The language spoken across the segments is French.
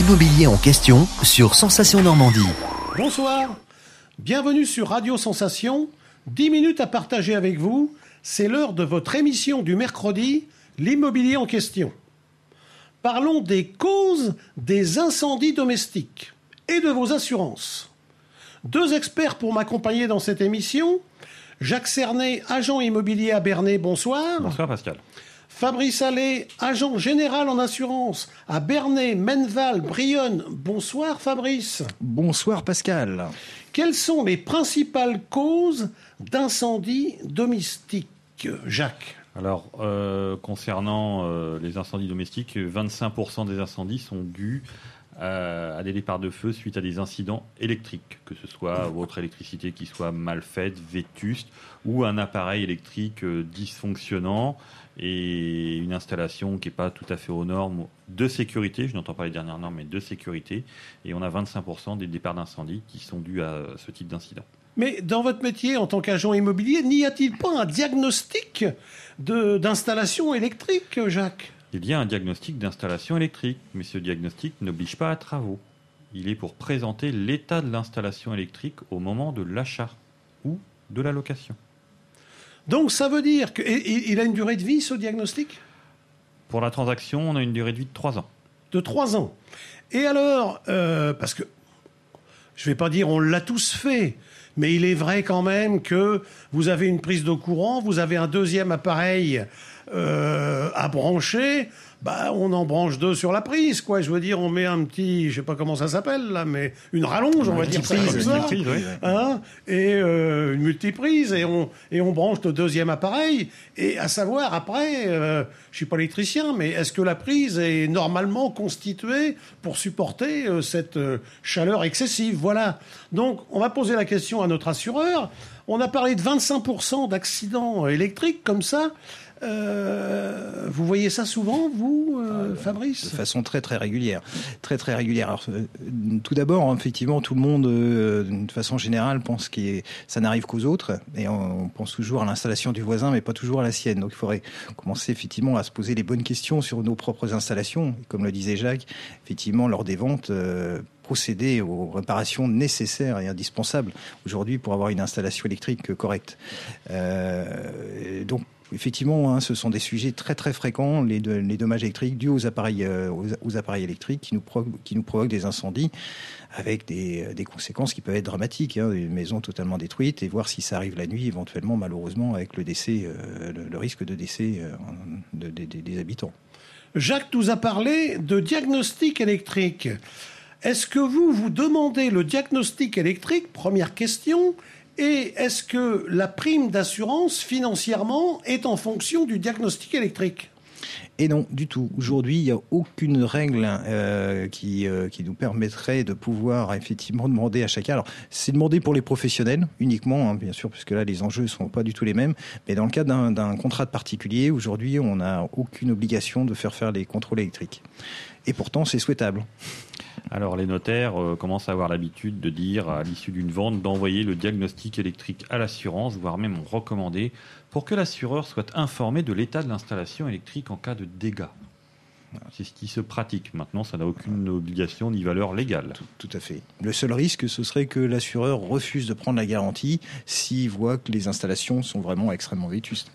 l'immobilier en question sur Sensation Normandie. Bonsoir, bienvenue sur Radio Sensation. 10 minutes à partager avec vous. C'est l'heure de votre émission du mercredi, l'immobilier en question. Parlons des causes des incendies domestiques et de vos assurances. 2 experts pour m'accompagner dans cette émission. Jacques Cernet, agent immobilier à Bernay, bonsoir. Bonsoir Pascal. Fabrice Allais, agent général en assurance à Bernay, Menneval, Brionne. Bonsoir Fabrice. Bonsoir Pascal. Quelles sont les principales causes d'incendies domestiques, Jacques ? Alors, concernant les incendies domestiques, 25% des incendies sont dus à des départs de feu suite à des incidents électriques, que ce soit votre électricité qui soit mal faite, vétuste, ou un appareil électrique dysfonctionnant et une installation qui n'est pas tout à fait aux normes de sécurité, je n'entends pas les dernières normes, mais de sécurité, et on a 25% des départs d'incendie qui sont dus à ce type d'incident. Mais dans votre métier, en tant qu'agent immobilier, n'y a-t-il pas un diagnostic d'installation électrique, Jacques ? Il y a un diagnostic d'installation électrique, mais ce diagnostic n'oblige pas à travaux. Il est pour présenter l'état de l'installation électrique au moment de l'achat ou de la location. Donc ça veut dire qu'il a une durée de vie, ce diagnostic ? Pour la transaction, on a une durée de vie de 3 ans. De 3 ans. Et alors, parce que, je ne vais pas dire on l'a tous fait, mais il est vrai quand même que vous avez une prise de courant, vous avez un deuxième appareil à brancher, on en branche 2 sur la prise, quoi. Je veux dire, on met un petit, je sais pas comment ça s'appelle là, mais une rallonge, on va dire ça comme ça, hein, et une multiprise, et on branche le deuxième appareil. Et à savoir après, je suis pas électricien, mais est-ce que la prise est normalement constituée pour supporter cette chaleur excessive ? Voilà. Donc, on va poser la question à notre assureur. On a parlé de 25% d'accidents électriques comme ça. Vous voyez ça souvent, vous, Fabrice ? De façon très très régulière. Très très régulière. Alors, tout d'abord, effectivement, tout le monde, de façon générale, pense que ça n'arrive qu'aux autres. Et on pense toujours à l'installation du voisin, mais pas toujours à la sienne. Donc il faudrait commencer effectivement à se poser les bonnes questions sur nos propres installations. Et comme le disait Jacques, effectivement, lors des ventes, procéder aux réparations nécessaires et indispensables aujourd'hui pour avoir une installation électrique correcte. Donc, effectivement, ce sont des sujets très très fréquents, les dommages électriques dus aux appareils électriques qui nous provoquent des incendies avec des conséquences qui peuvent être dramatiques, une maison totalement détruite, et voir si ça arrive la nuit, éventuellement, malheureusement, avec le décès, le risque de décès des habitants. Jacques nous a parlé de diagnostic électrique. Est-ce que vous demandez le diagnostic électrique ? Première question. Et est-ce que la prime d'assurance, financièrement, est en fonction du diagnostic électrique ? Et non, du tout. Aujourd'hui, il n'y a aucune règle qui nous permettrait de pouvoir effectivement demander à chacun. Alors, c'est demandé pour les professionnels uniquement, bien sûr, puisque là, les enjeux ne sont pas du tout les mêmes. Mais dans le cas d'un contrat de particulier, aujourd'hui, on n'a aucune obligation de faire les contrôles électriques. Et pourtant, c'est souhaitable. Alors les notaires commencent à avoir l'habitude de dire à l'issue d'une vente d'envoyer le diagnostic électrique à l'assurance, voire même en recommander, pour que l'assureur soit informé de l'état de l'installation électrique en cas de dégâts. C'est ce qui se pratique. Maintenant, ça n'a aucune obligation ni valeur légale. Tout à fait. Le seul risque, ce serait que l'assureur refuse de prendre la garantie s'il voit que les installations sont vraiment extrêmement vétustes.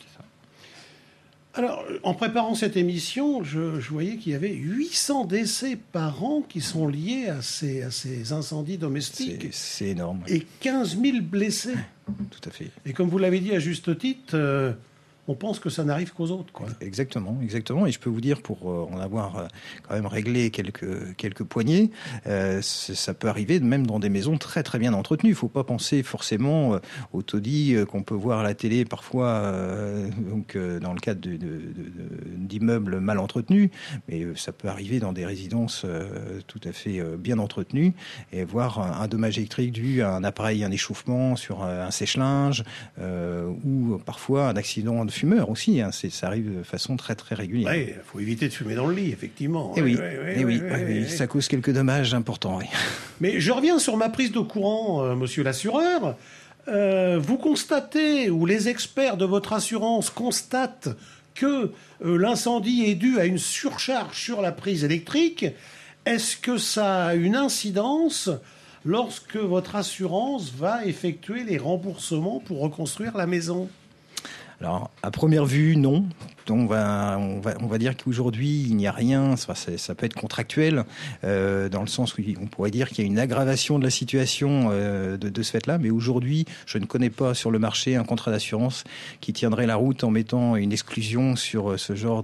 Alors, en préparant cette émission, je voyais qu'il y avait 800 décès par an qui sont liés à ces incendies domestiques. C'est énorme. Et 15 000 blessés. Tout à fait. Et comme vous l'avez dit à juste titre, on pense que ça n'arrive qu'aux autres, quoi. Exactement. Et je peux vous dire, pour en avoir quand même réglé quelques poignées, ça peut arriver même dans des maisons très très bien entretenues. Il ne faut pas penser forcément au taudis qu'on peut voir à la télé parfois, dans le cadre d'immeubles mal entretenus, mais ça peut arriver dans des résidences tout à fait bien entretenues et voir un dommage électrique dû à un appareil, un échauffement sur un sèche-linge ou parfois un accident de fumeurs aussi, ça arrive de façon très très régulière. Oui, il faut éviter de fumer dans le lit, effectivement. Et oui, ça cause quelques dommages importants. Oui. Mais je reviens sur ma prise de courant, monsieur l'assureur. Vous constatez, ou les experts de votre assurance constatent que l'incendie est dû à une surcharge sur la prise électrique. est-ce que ça a une incidence lorsque votre assurance va effectuer les remboursements pour reconstruire la maison ? Alors, à première vue, non. Donc, on va dire qu'aujourd'hui, il n'y a rien. Ça peut être contractuel, dans le sens où on pourrait dire qu'il y a une aggravation de la situation de ce fait-là. Mais aujourd'hui, je ne connais pas sur le marché un contrat d'assurance qui tiendrait la route en mettant une exclusion sur ce genre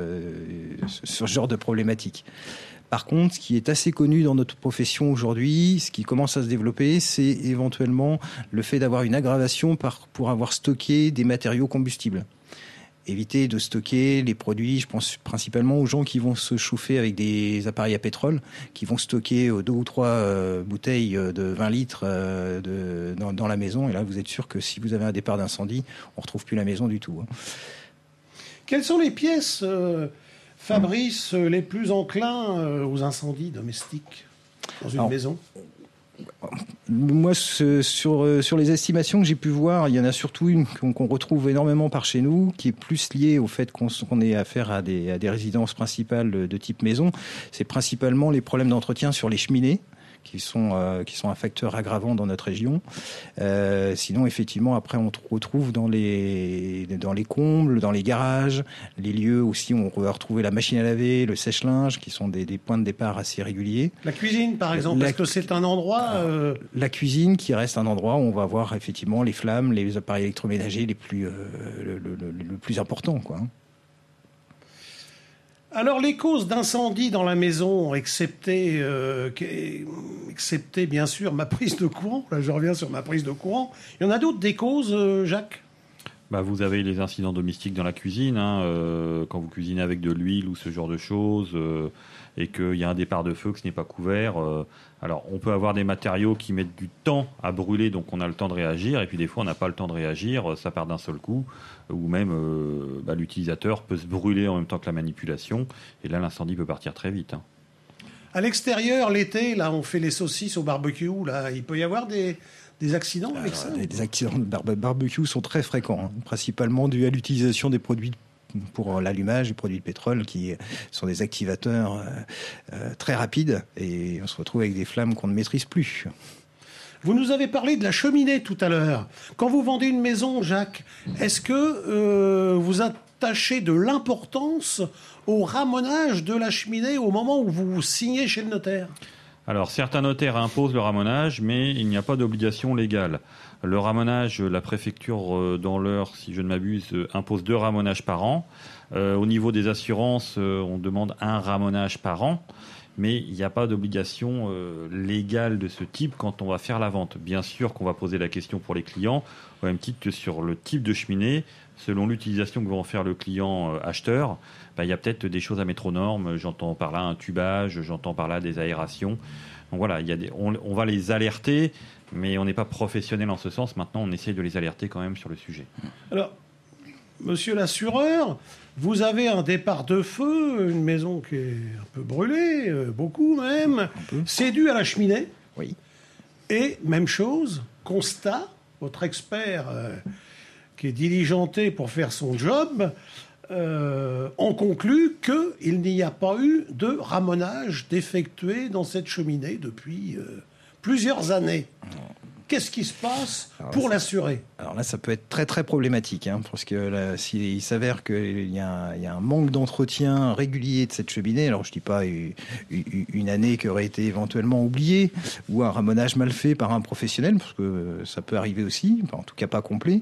de problématique. Par contre, ce qui est assez connu dans notre profession aujourd'hui, ce qui commence à se développer, c'est éventuellement le fait d'avoir une aggravation pour avoir stocké des matériaux combustibles. Éviter de stocker les produits, je pense principalement aux gens qui vont se chauffer avec des appareils à pétrole, qui vont stocker 2 ou 3 bouteilles de 20 litres dans la maison. Et là, vous êtes sûr que si vous avez un départ d'incendie, on ne retrouve plus la maison du tout. Quelles sont les pièces... Fabrice, les plus enclins aux incendies domestiques dans une maison ? Moi, sur les estimations que j'ai pu voir, il y en a surtout une qu'on retrouve énormément par chez nous, qui est plus liée au fait qu'on ait affaire à des résidences principales de type maison. C'est principalement les problèmes d'entretien sur les cheminées, qui sont un facteur aggravant dans notre région. Sinon, effectivement, après, on retrouve dans les combles, dans les garages, les lieux aussi où on va retrouver la machine à laver, le sèche-linge, qui sont des points de départ assez réguliers. La cuisine, par exemple, parce que c'est un endroit... La cuisine, qui reste un endroit où on va voir effectivement les flammes, les appareils électroménagers le plus importants, quoi. Alors, les causes d'incendie dans la maison, excepté bien sûr ma prise de courant, là je reviens sur ma prise de courant, il y en a d'autres des causes, Jacques ? Vous avez les incidents domestiques dans la cuisine, quand vous cuisinez avec de l'huile ou ce genre de choses, et qu'il y a un départ de feu, que ce n'est pas couvert. Alors, on peut avoir des matériaux qui mettent du temps à brûler, donc on a le temps de réagir, et puis des fois, on n'a pas le temps de réagir, ça part d'un seul coup, ou même l'utilisateur peut se brûler en même temps que la manipulation, et là, l'incendie peut partir très vite. À l'extérieur, l'été, là, on fait les saucisses au barbecue, là, il peut y avoir des accidents avec ça ? Des accidents de barbecue sont très fréquents, principalement dus à l'utilisation des produits pour l'allumage, des produits de pétrole qui sont des activateurs très rapides, et on se retrouve avec des flammes qu'on ne maîtrise plus. Vous nous avez parlé de la cheminée tout à l'heure. Quand vous vendez une maison, Jacques, est-ce que vous attachez de l'importance au ramonage de la cheminée au moment où vous signez chez le notaire ? Alors, certains notaires imposent le ramonage, mais il n'y a pas d'obligation légale. Le ramonage, la préfecture, dans l'Eure, si je ne m'abuse, impose 2 ramonages par an. Au niveau des assurances, on demande 1 ramonage par an. Mais il n'y a pas d'obligation légale de ce type quand on va faire la vente. Bien sûr qu'on va poser la question pour les clients, au même titre que sur le type de cheminée. Selon l'utilisation que va en faire le client acheteur, il y a peut-être des choses à mettre aux normes. J'entends par là un tubage, j'entends par là des aérations. Donc voilà, on va les alerter, mais on n'est pas professionnel en ce sens. Maintenant, on essaye de les alerter quand même sur le sujet. Alors, monsieur l'assureur, vous avez un départ de feu, une maison qui est un peu brûlée, beaucoup même. C'est dû à la cheminée. Oui. Et même chose, constat, votre expert qui est diligenté pour faire son job, on conclut qu'il n'y a pas eu de ramonage d'effectué dans cette cheminée depuis plusieurs années. Qu'est-ce qui se passe pour l'assurer ? Alors là, ça peut être très très problématique, parce que là, s'il s'avère qu'il y a un manque d'entretien régulier de cette cheminée, alors je dis pas une année qui aurait été éventuellement oubliée, ou un ramonage mal fait par un professionnel, parce que ça peut arriver aussi, en tout cas pas complet.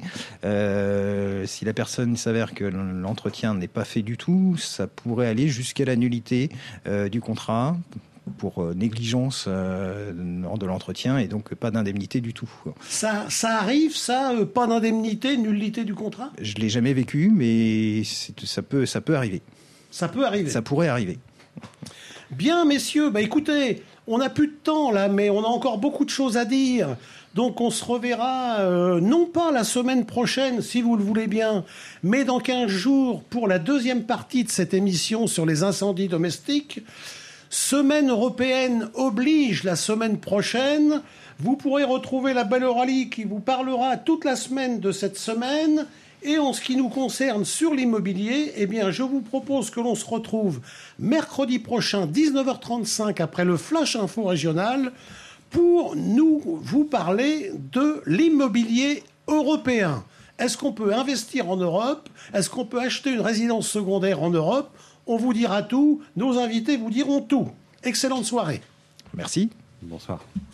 Si la personne s'avère que l'entretien n'est pas fait du tout, ça pourrait aller jusqu'à la nullité du contrat, pour négligence de l'entretien, et donc pas d'indemnité du tout. Ça arrive, pas d'indemnité, nullité du contrat ? Je l'ai jamais vécu, mais ça peut arriver. Ça peut arriver. Ça pourrait arriver. Bien, messieurs, écoutez, on n'a plus de temps là, mais on a encore beaucoup de choses à dire. Donc on se reverra, non pas la semaine prochaine, si vous le voulez bien, mais dans 15 jours pour la deuxième partie de cette émission sur les incendies domestiques. Semaine européenne oblige la semaine prochaine. Vous pourrez retrouver la belle Aurélie qui vous parlera toute la semaine de cette semaine. Et en ce qui nous concerne sur l'immobilier, eh bien, je vous propose que l'on se retrouve mercredi prochain, 19h35, après le Flash Info Régional, pour vous parler de l'immobilier européen. Est-ce qu'on peut investir en Europe? Est-ce qu'on peut acheter une résidence secondaire en Europe? On vous dira tout. Nos invités vous diront tout. Excellente soirée. Merci. Bonsoir.